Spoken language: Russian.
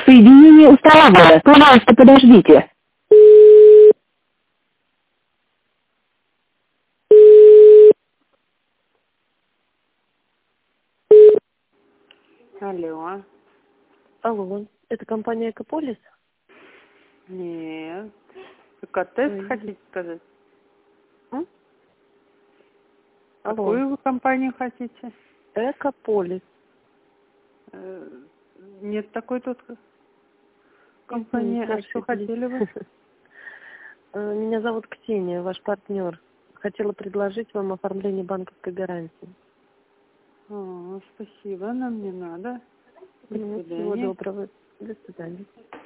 Соединение установлено. Пожалуйста, подождите. Алло. Алло, это компания «Экополис»? Нет. Экотест хотите сказать? М? Алло, Какую вы компанию хотите? «Экополис». Нет такой тут компании. А что хотели вы? Меня зовут Ксения, ваш партнер. Хотела предложить вам оформление банковской гарантии. Спасибо, нам не надо. До Всего свидания. доброго. До свидания.